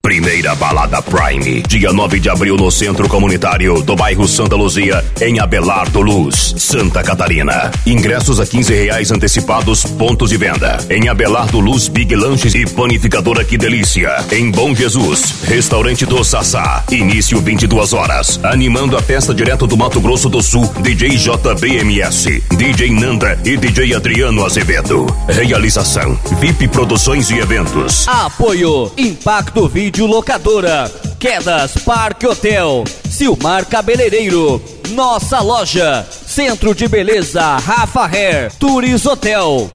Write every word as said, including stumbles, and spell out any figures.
Primeira Balada Prime, dia nove de abril no Centro Comunitário do bairro Santa Luzia, em Abelardo Luz, Santa Catarina. Ingressos a quinze reais antecipados, pontos de venda. Em Abelardo Luz, Big Lanches e Panificadora Que Delícia. Em Bom Jesus, Restaurante do Sassá. Início vinte e duas horas. Animando a festa direto do Mato Grosso do Sul, D J J B M S, D J Nanda e D J Adriano Azevedo. Realização V I P Produções e Eventos. Apoio Impacto Vídeo Locadora, Quedas Parque Hotel, Silmar Cabeleireiro, Nossa Loja, Centro de Beleza Rafa Hair, Tours Hotel.